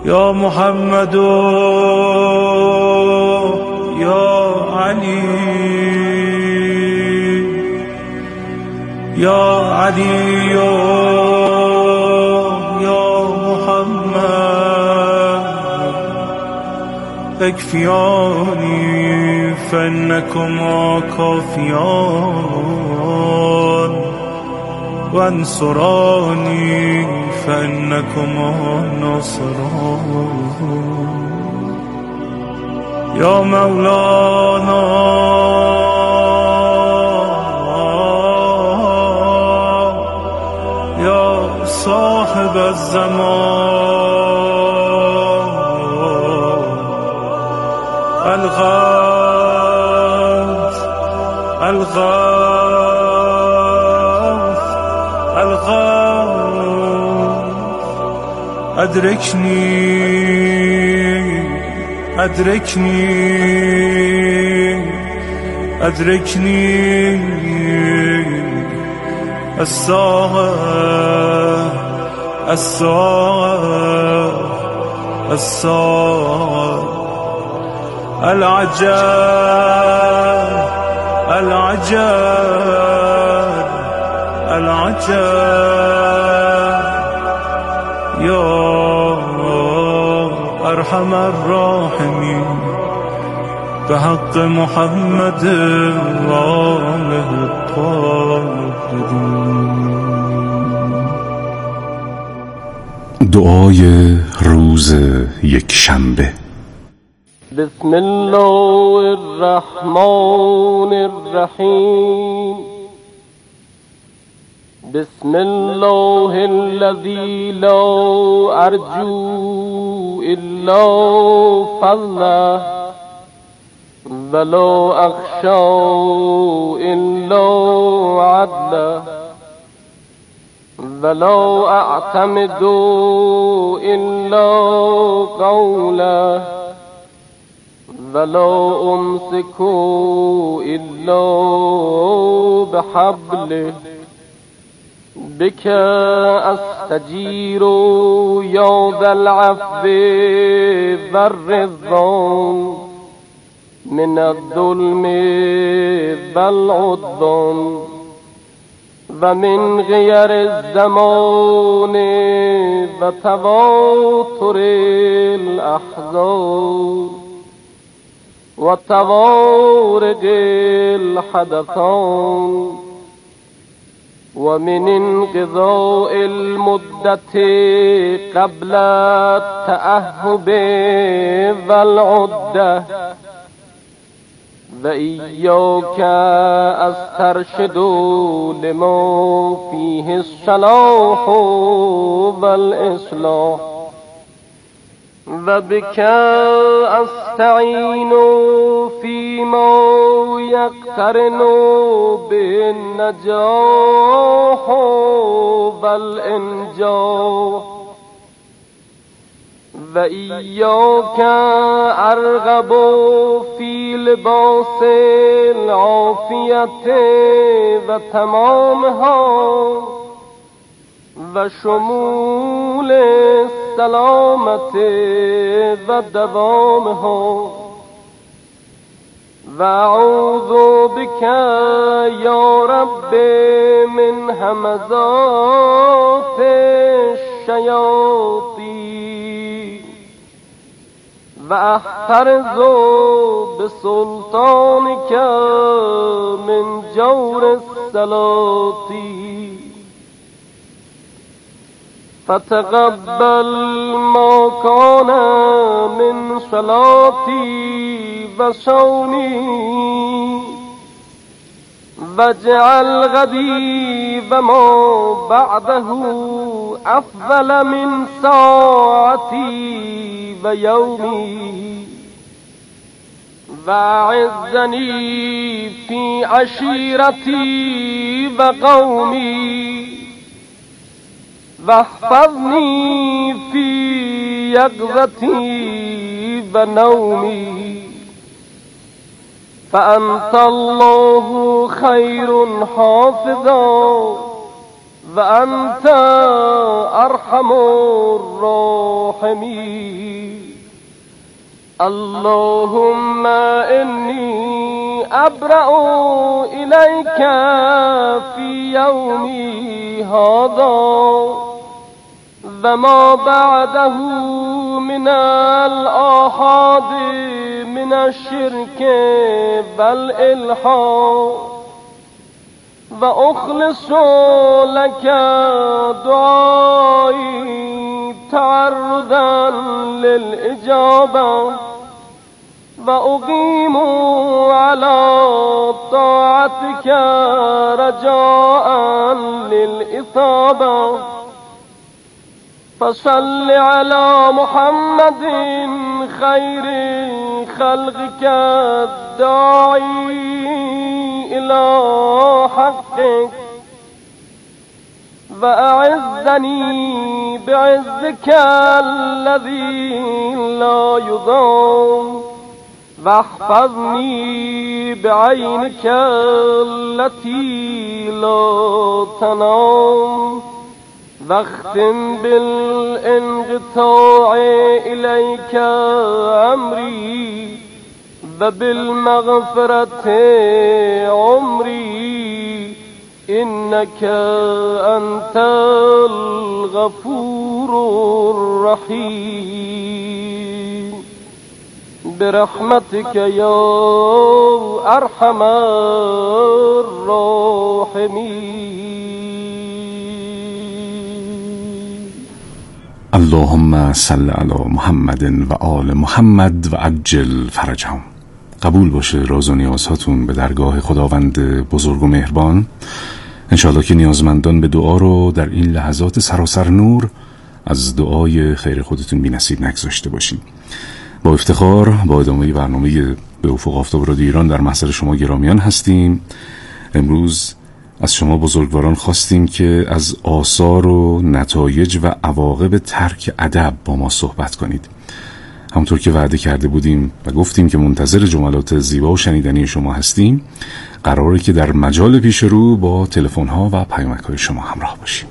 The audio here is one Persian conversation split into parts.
یا محمد یا علی یا علی یا محمد اکفیانی فانکما کافیان وانصرانی فانکما ناصران یا مولانا یا صاحب الزمان الغوث أدركني الساعة العجب يا أرحم الراحمين بحق محمد وآله الطاهرين. دعای روز یکشنبه. بسم الله الرحمن الرحیم. بسم الله الذي لا أرجو إلا فضله ولا أخشى إلا عدله ولا أعتمد إلا قوله ولا أمسك إلا بحبله بك أستجير يا ذا العفو والرضوان من الظلم والعدوان ومن غير الزمان وتواتر الأحزان وتوارد الحدثان ومن انقضاء المدة قبل التأهب والعدة وإياك أسترشد لما فيه الصلاح والإصلاح وبك أستعين فيما يقترن بالنجاح والإنجاح وإياك أرغب في لباس العافية وتمامها وشمول السلامة ودوامها وأعوذ بك يا رب من همزات الشياطين وأحترز بسلطانك من جور السلاطين فتقبل ما كان من صلاتي وصومي واجعل غدي وما بعده أفضل من ساعتي ويومي وأعزني في عشيرتي وقومي واحفظني في يقظتي ونومي فأنت الله خير حافظا وأنت أرحم الراحمين. اللهم إني أبرأ إليك في يومي هذا وما بعده من الآحاد من الشرك والإلحاد، وأخلص لك دعائي تعرضا للإجابة، وأقيم على طاعتك رجاء للإثابة. فصل على محمد خير خلقك الداعي إلى حقك، وأعزني بعزك الذي لا يضام، واحفظني بعينك التي لا تنام، واختم بالانقطاع إليك أمري، وبالمغفرة عمري، إنك أنت الغفور الرحيم. برحمتك يا أرحم الراحمين. اللهم صل على محمد و آل محمد و عجل فرجهم. قبول باشه راز و نیازهاتون به درگاه خداوند بزرگ و مهربان. انشاءالله که نیازمندان به دعا رو در این لحظات سراسر نور از دعای خیر خودتون بی نصیب نگذاشته باشید. با افتخار با ادامه برنامه به افق آفتاب رادیو ایران در محضر شما گرامیان هستیم. امروز از شما بزرگواران خواستیم که از آثار و نتایج و عواقب ترک ادب با ما صحبت کنید. همونطور که وعده کرده بودیم و گفتیم که منتظر جملات زیبا و شنیدنی شما هستیم، قراره که در مجال پیش رو با تلفن‌ها و پیامک‌های شما همراه باشیم.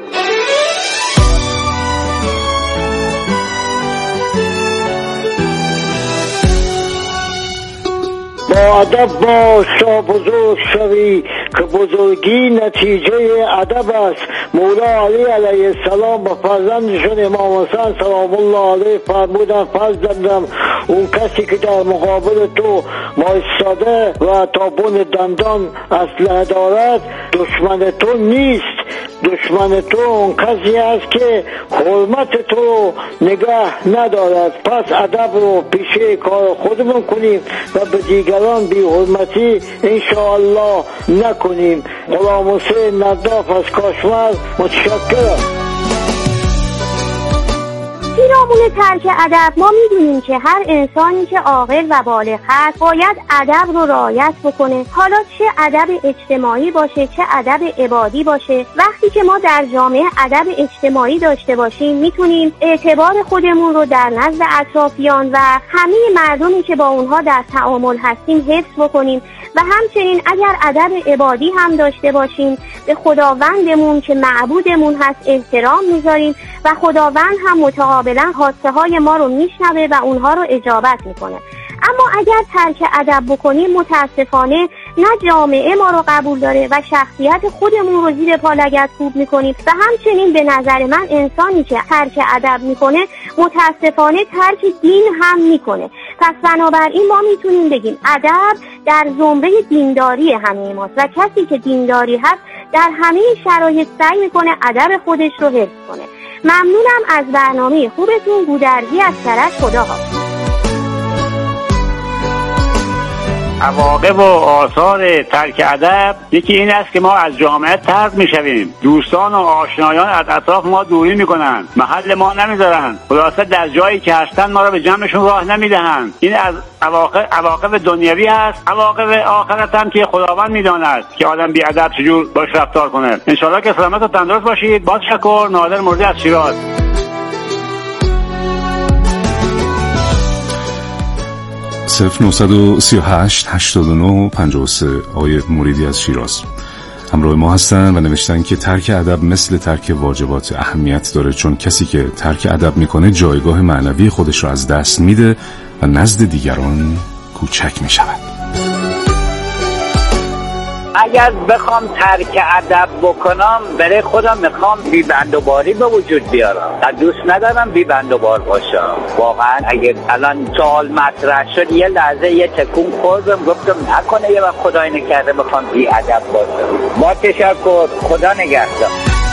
با ادب باش تا بزرگ شوی که بزرگی نتیجه ادب است. مولا علی علیه السلام به فرزندشون امام حسین سلام الله علیه فرمودن فرزندم اون کسی که در مقابل تو وایساده و تا بن دندان اسلحه دارد دشمن تو نیست. دشمن تو اون کسی است که حرمت تو نگه ندارد. پس ادب رو پیشه کار خودمون کنیم و به دیگران بی حرمتی انشاءالله نکنیم. غلام حسین نداف از کاشمر، متشکرم. پیرامون ترک ادب ما میدونیم که هر انسانی که عاقل و بالغ هست باید ادب رو رعایت بکنه، حالا چه ادب اجتماعی باشه چه ادب عبادی باشه. وقتی که ما در جامعه ادب اجتماعی داشته باشیم میتونیم اعتبار خودمون رو در نزد اطرافیان و همه مردمی که با اونها در تعامل هستیم حفظ بکنیم و همچنین اگر ادب عبادی هم داشته باشیم به خداوندمون که معبودمون هست احترام میذاریم و خداوند هم متقابلا خواسته های ما رو میشنوه و اونها رو اجابت میکنه. اما اگر ترک ادب بکنیم متاسفانه نه جامعه ما رو قبول داره و شخصیت خودمون رو زیر پا لگدکوب میکنیم و همچنین به نظر من انسانی که ترک ادب میکنه متاسفانه ترک دین هم میکنه. پس بنابراین ما میتونیم بگیم ادب در زمره دینداری همه ماست و کسی که دینداری هست در همه شرایط سعی میکنه ادب خودش رو حفظ کنه. ممنونم از برنامه خوبتون. گودرزی از کرج. خداحافظ. عواقب و آثار ترک ادب یکی این است که ما از جامعه طرد میشویم، دوستان و آشنایان از اطراف ما دوری میکنن، محل ما نمیذارن، خلاصه در جایی که هستن ما را به جمعشون راه نمیدهند. این از عواقب دنیوی هست. عواقب آخرت هم که خداوند میداند که آدم بی ادب چجور باش رفتار کنه. انشالله که سلامت و تندرست باشید. با تشکر. نادر مردی از شیراز. 0938 89 53 آقای مریدی از شیراز. همراه ما هستن و نوشتن که ترک ادب مثل ترک واجبات اهمیت داره، چون کسی که ترک ادب میکنه جایگاه معنوی خودش رو از دست میده و نزد دیگران کوچک میشود. اگر بخوام ترک ادب بکنم برای خودم میخوام بی بند و باری به وجود بیارم و دوست ندارم بی بند و بار باشم. واقعا اگر الان سوال مطرح شد یه لحظه یه تکون خوردم، گفتم نکنه یه وقت خدای نکرده بخوام بی ادب باشم. با تشکر، خدا نگهدار.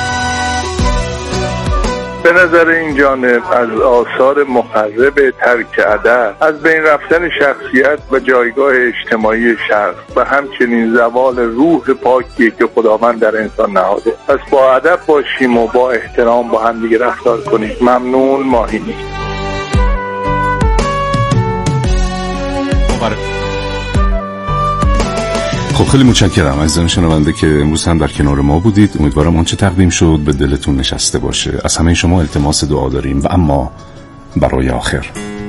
به نظر این جانب از آثار مخرب ترک ادب از بین رفتن شخصیت و جایگاه اجتماعی شخص و همچنین زوال روح پاکی که خداوند در انسان نهاده. پس با ادب باشیم و با احترام با هم دیگه رفتار کنیم. ممنون. ماهینی. خب خیلی متشکرم عزیزان شنونده که امروز هم در کنار ما بودید. امیدوارم آنچه تقدیم شد به دلتون نشسته باشه. از همه شما التماس دعا داریم و اما برای آخر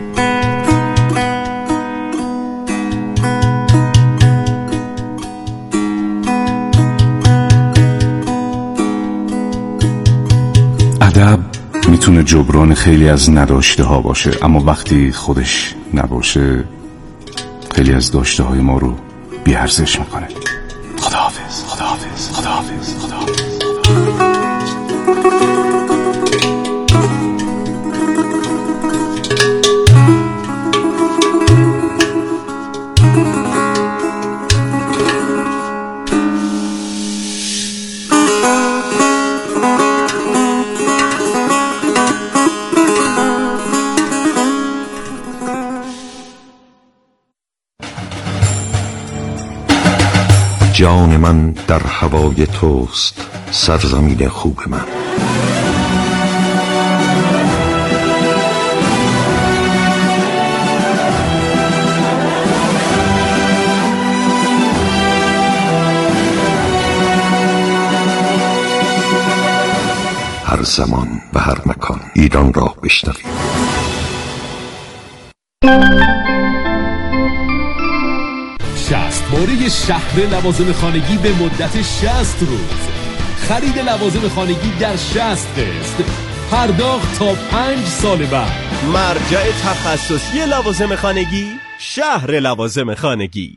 ادب میتونه جبران خیلی از نداشته ها باشه، اما وقتی خودش نباشه خیلی از داشته های ما رو بی‌ارزش میکنه. خداحافظ. خداحافظ. خداحافظ. خداحافظ. جان من در هوای توست، سرزمین خوب من. هر زمان و هر مکان ایران را بشنوید. باره شهر لوازم خانگی به مدت 60 روز. خرید لوازم خانگی در 60 قسط، پرداخت تا 5 سال بعد. مرجع تخصصی لوازم خانگی، شهر لوازم خانگی.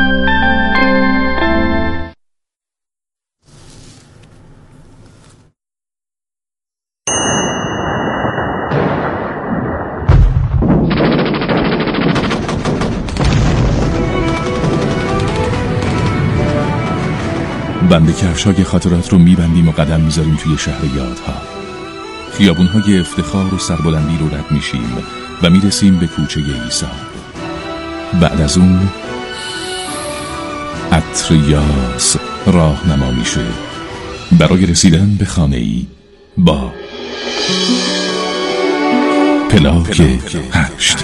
بند کفش‌های خاطرات رو میبندیم و قدم میذاریم توی شهر یادها. خیابون‌های افتخار و سربلندی رو رد میشیم و میرسیم به کوچه ایثار. بعد از اون عطر یاس راهنما میشه برای رسیدن به خانه‌ای با پلاک 8.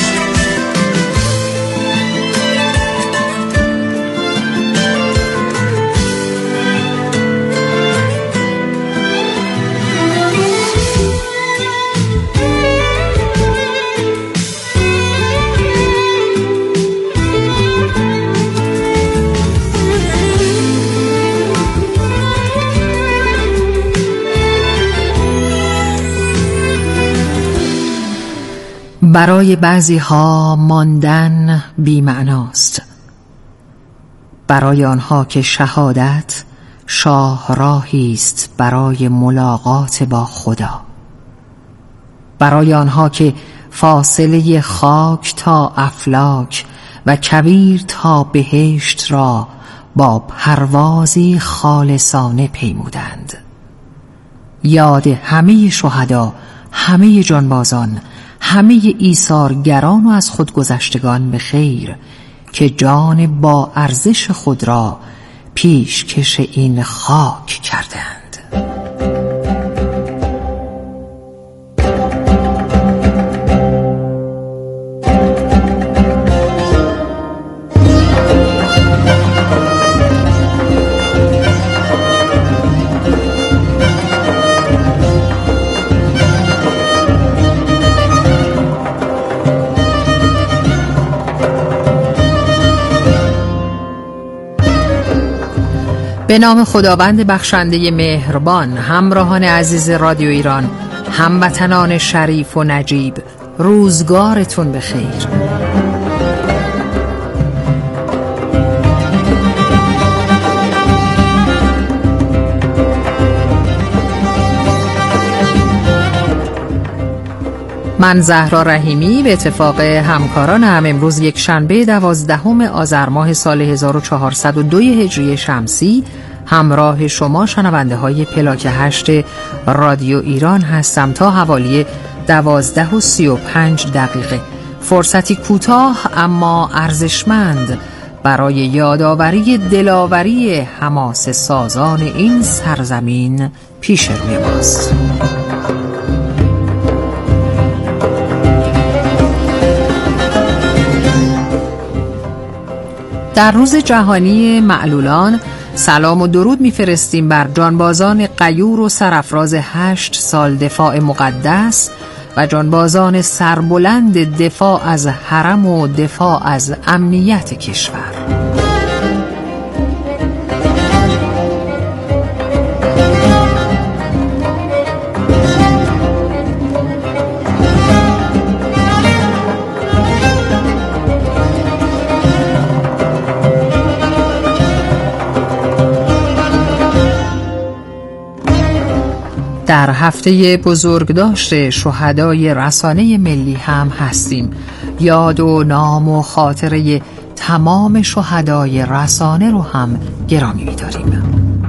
برای بعضی ها ماندن بی معناست. برای آنها که شهادت شاهراهی است برای ملاقات با خدا. برای آنها که فاصله خاک تا افلاک و کویر تا بهشت را با پروازی خالصانه پیمودند. یاد همه شهدا، همه جانبازان، همه ایثارگران و از خودگذشتگان به خیر که جان با ارزش خود را پیشکش این خاک کردند. به نام خداوند بخشنده مهربان. همراهان عزیز رادیو ایران، هموطنان شریف و نجیب، روزگارتون بخیر. من زهرا رحیمی به اتفاق همکارانم امروز یک شنبه 12 آذر ماه سال 1402 هجری شمسی همراه شما شنونده های پلاک 8 رادیو ایران هستم تا حوالی 12:35. فرصتی کوتاه اما ارزشمند برای یادآوری دلاوری حماسه سازان این سرزمین پیش روی ماست. در روز جهانی معلولان سلام و درود میفرستیم بر جانبازان غیور و سرافراز 8 سال دفاع مقدس و جانبازان سربلند دفاع از حرم و دفاع از امنیت کشور. در هفته بزرگداشت شهدای رسانه ملی هم هستیم. یاد و نام و خاطره تمام شهدای رسانه رو هم گرامی می‌داریم.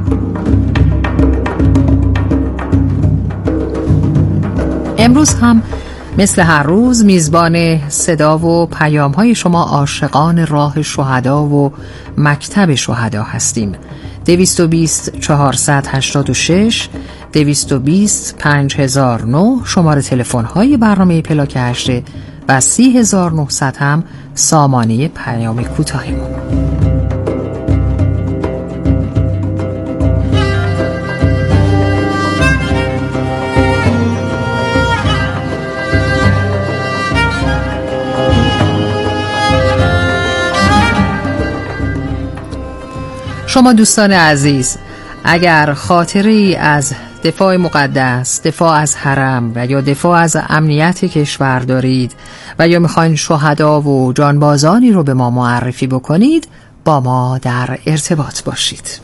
امروز هم مثل هر روز میزبان صدا و پیام‌های شما عاشقان راه شهدا و مکتب شهدا هستیم. 220 486 220 5009 شماره تلفن‌های برنامه پلاک 8 و 30900 هم سامانه پیام کوتاهمون. شما دوستان عزیز، اگر خاطری از دفاع مقدس، دفاع از حرم و یا دفاع از امنیت کشور دارید و یا میخواین شهدا و جانبازانی رو به ما معرفی بکنید، با ما در ارتباط باشید.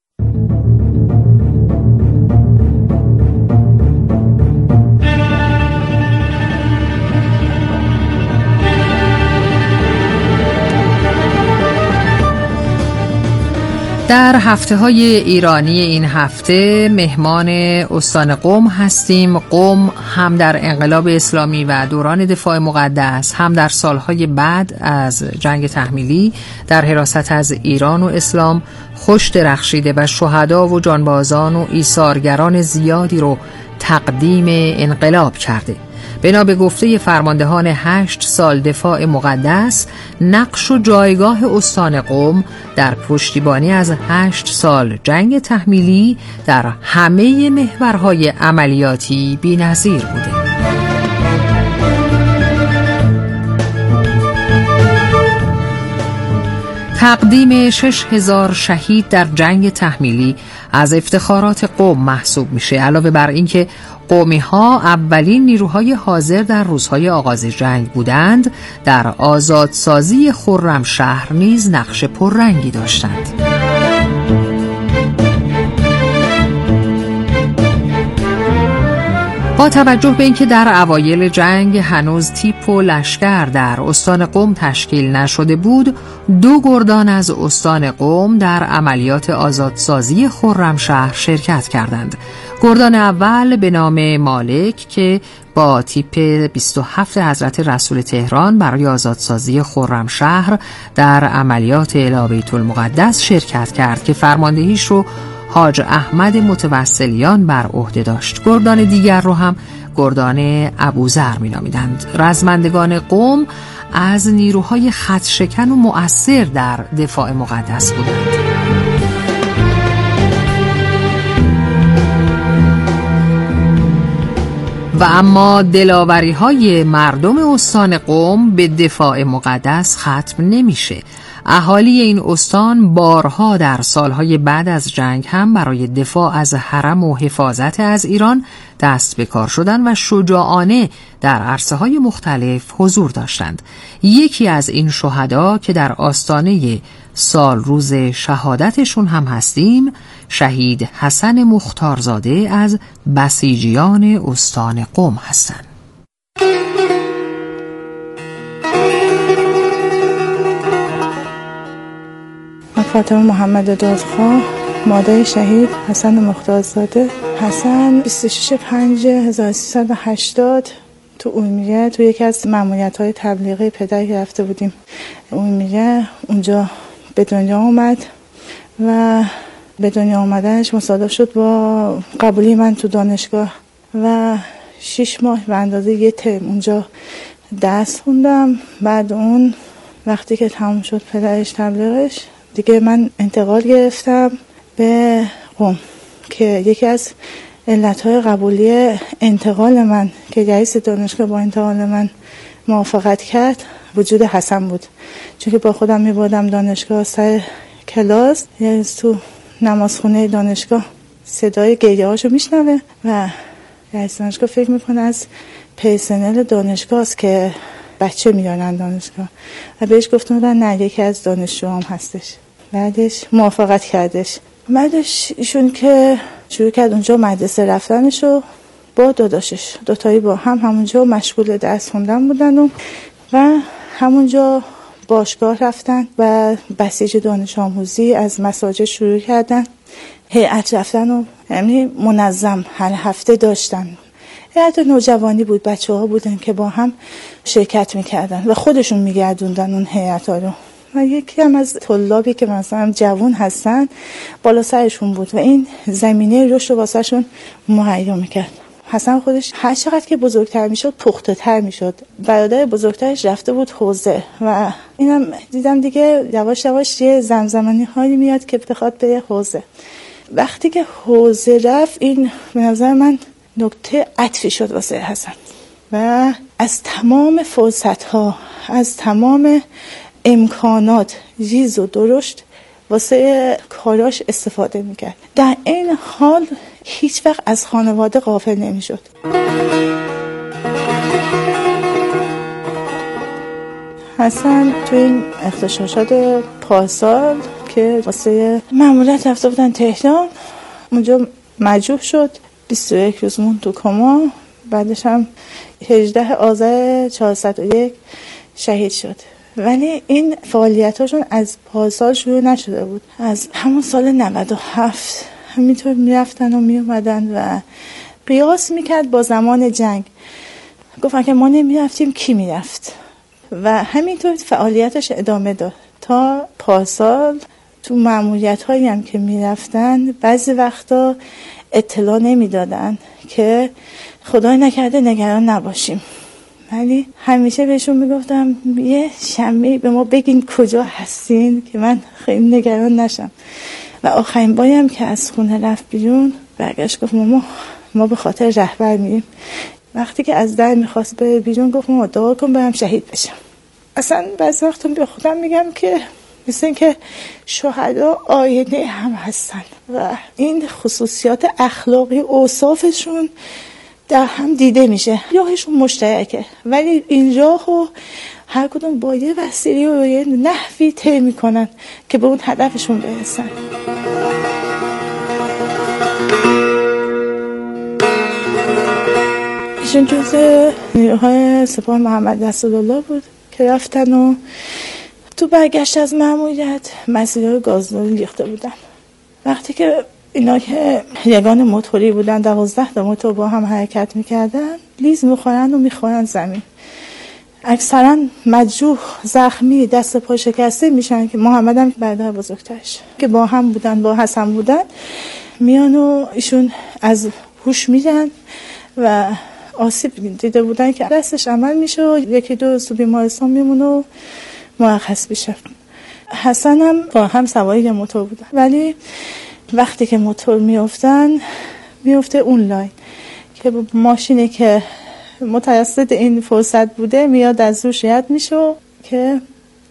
در هفته‌های ایرانی این هفته مهمان استان قم هستیم. قم هم در انقلاب اسلامی و دوران دفاع مقدس، هم در سالهای بعد از جنگ تحمیلی در حراست از ایران و اسلام خوش درخشیده و شهدا و جانبازان و ایثارگران زیادی رو تقدیم انقلاب کرده. بنا به گفته فرماندهان 8 سال دفاع مقدس، نقش و جایگاه استان قم در پشتیبانی از 8 سال جنگ تحمیلی در همه محورهای عملیاتی بی‌نظیر بوده. تقدیم 6000 شهید در جنگ تحمیلی از افتخارات قم محسوب میشه. علاوه بر اینکه قومی ها اولین نیروهای حاضر در روزهای آغاز جنگ بودند، در آزادسازی خرمشهر نیز نقش پررنگی داشتند. با توجه به اینکه در اوایل جنگ هنوز تیپ و لشکر در استان قم تشکیل نشده بود، 2 گردان از استان قم در عملیات آزادسازی خرمشهر شرکت کردند. گردان اول به نام مالک که با تیپ 27 حضرت رسول تهران برای آزادسازی خرمشهر در عملیات الی بیت المقدس شرکت کرد که فرماندهیش رو حاج احمد متوسلیان بر عهده داشت. گردان دیگر رو هم گردان ابوذر می‌نامیدند. رزمندگان قم از نیروهای خطشکن و مؤثر در دفاع مقدس بودند. و اما دلاوری‌های مردم استان قم به دفاع مقدس ختم نمیشه. اهالی این استان بارها در سالهای بعد از جنگ هم برای دفاع از حرم و حفاظت از ایران دست به کار شدند و شجاعانه در عرصه‌های مختلف حضور داشتند. یکی از این شهدا که در آستانه سال روز شهادتشون هم هستیم، شهید حسن مختارزاده از بسیجیان استان قم هستند. فاطمه محمد دادخواه، مادر شهید حسن مختارزاده. حسن 26/5/1380 تو امیره تو یکی از ماموریت‌های تبلیغی پدری رفته بودیم امیره، اونجا به دنیا اومد و به دنیا اومدنش مصادف شد با قبولی من تو دانشگاه و 6 ماه به اندازه یه ترم اونجا درس خوندم. بعد اون وقتی که تموم شد پدرش تبلیغش، دیگه من انتقال گرفتم به قم که یکی از علتهای قبولی انتقال من که رئیس دانشگاه با انتقال من موافقت کرد وجود حسن بود، چون که با خودم میبردم دانشگاه سر کلاس، یعنی تو نمازخونه دانشگاه صدای گریه هاشو میشنوه و رئیس دانشگاه فکر میکنه از پرسنل دانشگاه است که بچه میارن دانشگاه و بهش گفتم نه یکی از دانشجوام هستش. بعدش موافقت کردش. بعدش ایشون که شروع کرد اونجا مدرسه رفتنشو با داداشش، دوتایی با هم همونجا مشغول درس خوندن بودن و همونجا باشگاه رفتن و بسیج دانش آموزی از مساجد شروع کردن. هیئت رفتن و یعنی منظم هر هفته داشتن. هیئت نوجوانی بود، بچه‌ها بودن که با هم شرکت میکردن و خودشون میگردوندن اون هیئت‌ها رو. و یکی هم از طلابی که مثلا جوان هستن بالا سرشون بود و این زمینه رشد واسه شون مهیا میکرد. حسن خودش هر چقدر که بزرگتر میشد پخته تر میشد. برادر بزرگترش رفته بود حوزه و اینم دیدم دیگه یواش یواش یه زمزمانی هایی میاد که بخواد به حوزه. وقتی که حوزه رفت این به نظر من نکته عطفی شد واسه حسن و از تمام فرصت ها، از تمام امکانات ریز و درشت واسه کاراش استفاده میکرد. در این حال هیچ وقت از خانواده غافل نمیشد. حسن تو این اغتشاشات پارسال که واسه ماموریت رفته بودن تهران، اونجا مجروح شد، 21 روز موند تو کما. بعدش هم 18 آذر 401 شهید شد. ولی این فعالیتاشون از پارسال شروع نشده بود، از همون سال 97 همینطور میرفتن و میومدن و قیاس میکرد با زمان جنگ. گفتن که ما نمیرفتیم کی میرفت و همینطور فعالیتش ادامه داد تا پارسال. تو ماموریت هایی هم که میرفتن بعضی وقتا اطلاع نمیدادن که خدای نکرده نگران نباشیم، ولی همیشه بهشون میگفتم یه شمعی به ما بگین کجا هستین که من خیلی نگران نشم. و آخرین باری هم که از خونه رفت بیرون برگشت گفت ما به خاطر رهبر میریم. وقتی که از در میخواست بره بیرون گفت ما دعا کن برم شهید بشم. اصلا بعضی وقتا به خودم میگم که مثل این که شهدا آینه هم هستن و این خصوصیات اخلاقی اوصافشون در هم دیده میشه. راهشون مشترکه ولی این راهو هر کدوم با یه وسیله و یه نحوی طی میکنن که به اون هدفشون برسن. ایشون جزء نیروهای سپاه محمد رسولالله بود که رفتن و تو برگشت از ماموریت مسیرهای گازداری ریخته بودن. وقتی که اینا که یگان موتوری بودن 12 تا موتور با هم حرکت میکردن، لیز میخورن و میخورن زمین. اکثرا مجروح، زخمی، دست پا شکسته میشن که محمد هم برادر بزرگترش که با هم بودن، با حسن بودن، میان و ایشون از هوش میرن و آسیب دیده بودن که دستش عمل میشه و یکی دو روز تو بیمارستان میمونه و مرخص میشه. حسن هم با هم سواری موتور بودن ولی وقتی که موتور میفته اون لاین که ماشینی که متوسط این فرصت بوده میاد از روش رد میشه که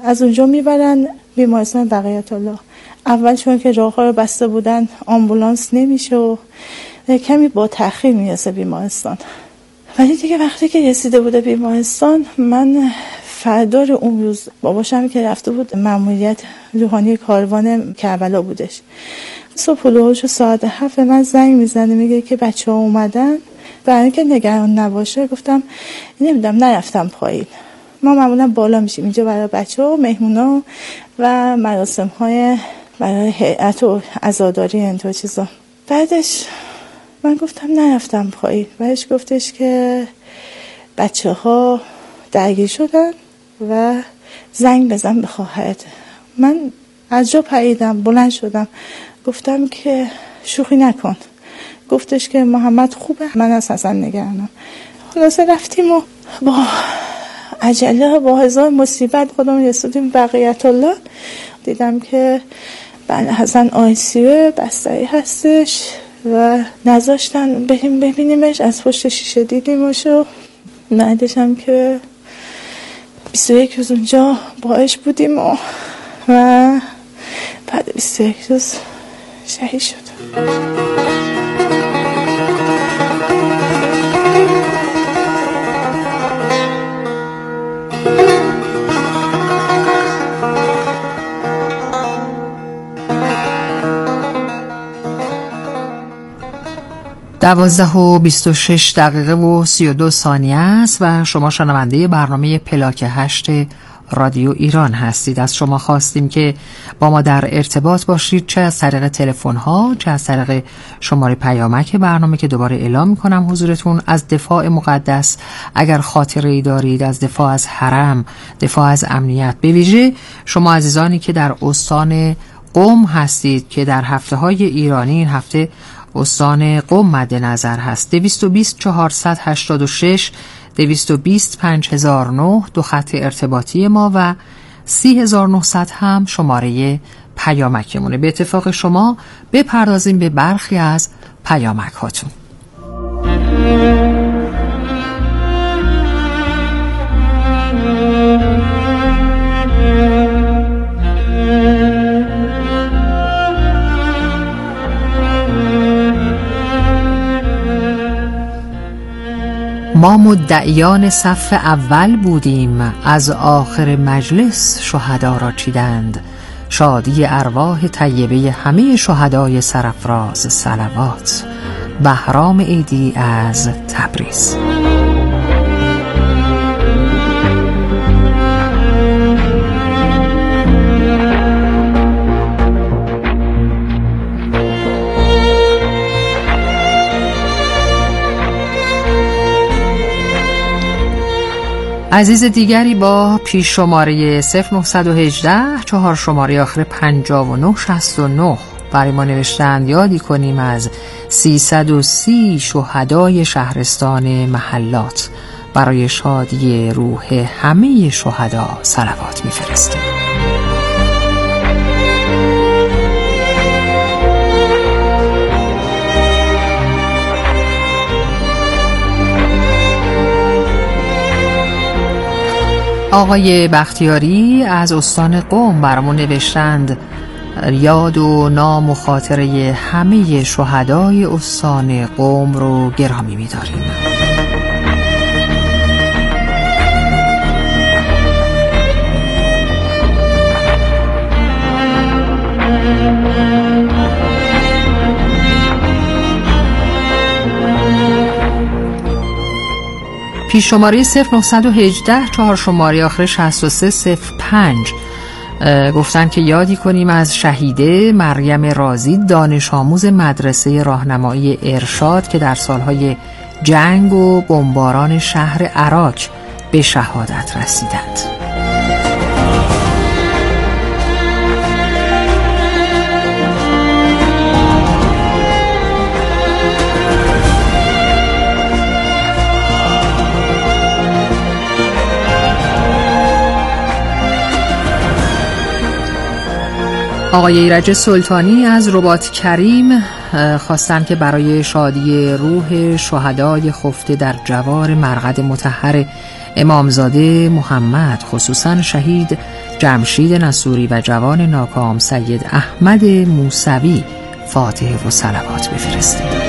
از اونجا میبرن بیمارستان بقیت الله. اول چون که راه‌ها رو بسته بودن آمبولانس نمیشه و کمی با تأخیر میرسه بیمارستان. ولی دیگه وقتی که رسیده بوده بیمارستان، من فردار اون روز باباشم که رفته بود مأموریت روحانی کاروان کربلا بودش، صبح هلوهاش ساعت 7 من زنگ میزنه میگه که بچه‌ها اومدن. برای اینکه نگران نباشه گفتم نمیدونم، نرفتم پایین. ما معمولا بالا میشیم اینجا برای بچه‌ها، مهمونا و مراسم‌های برای هیئت و عزاداری اینطور چیزا. بعدش من گفتم نرفتم پایین. بعدش گفتش که بچه‌ها درگیر شدن و زنگ بزن به خواهرت. من از جا پریدم، بلند شدم، گفتم که شوخی نکن. گفتش که محمد خوبه، من از حسن نگرانم. خلاصه رفتیم و با عجله با هزار مصیبت خودمون رسیدیم بقیت الله. دیدم که بله حسن آیسیو بستری هستش و نذاشتن بریم ببینیمش. از پشت شیشه دیدیمش و بعدش هم که 21 روز اونجا باهاش بودیم و بعد 21 روز شهید شد. 12:26 و 32 ثانیه است و شما شنونده برنامه پلاک 8 رادیو ایران هستید. از شما خواستیم که با ما در ارتباط باشید، چه از طریق تلفن ها، چه از طریق شماره پیامک برنامه که دوباره اعلام میکنم حضورتون. از دفاع مقدس اگر خاطره‌ای دارید، از دفاع از حرم، دفاع از امنیت، به ویژه شما عزیزانی که در استان قم هستید که در هفته های ایرانی این هفته استان قم مد نظر هست. 220 486 220 5009 دو خط ارتباطی ما و 3900 هم شماره پیامکمونه. به اتفاق شما بپردازیم به برخی از پیامک هاتون. ما مدعیان صف اول بودیم، از آخر مجلس شهدا را چیدند. شادی ارواح طیبه همه شهدای سرافراز صلوات. بهرام عیدی از تبریز. عزیز دیگری با پیش شماره 0918 4 شماره آخر 5969 برای ما نوشتند یادی کنیم از 330 شهدای شهرستان محلات. برای شادی روح همه شهدا صلوات می‌فرستیم. آقای بختیاری از استان قم برامون نوشتند یاد و نام و خاطره همه شهدای استان قم رو گرامی می‌داریم. پیش شماره 0918 4 شماره آخر 6305 گفتن که یادی کنیم از شهیده مریم رازی، دانش آموز مدرسه راهنمایی ارشاد که در سالهای جنگ و بمباران شهر عراق به شهادت رسیدند. آقای ایرج سلطانی از رباط کریم خواستن که برای شادی روح شهدای خفته در جوار مرقد مطهر امامزاده محمد، خصوصا شهید جمشید نصوری و جوان ناکام سید احمد موسوی، فاتحه و صلوات بفرستید.